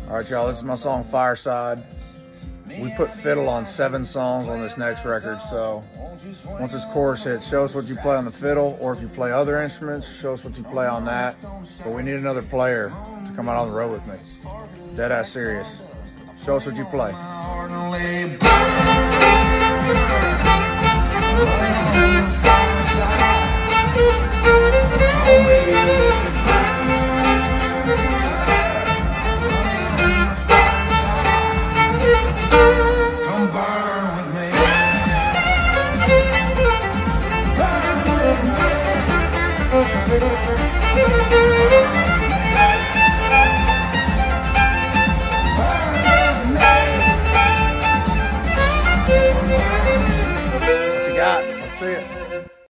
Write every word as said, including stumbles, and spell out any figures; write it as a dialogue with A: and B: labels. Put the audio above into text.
A: All right, y'all, this is my song Fireside. We put fiddle on seven songs on this next record, so once this chorus hits, show us what you play on the fiddle, or if you play other instruments, show us what you play on that. But we need another player to come out on the road with me. Dead ass serious. Show us what you play.
B: Burn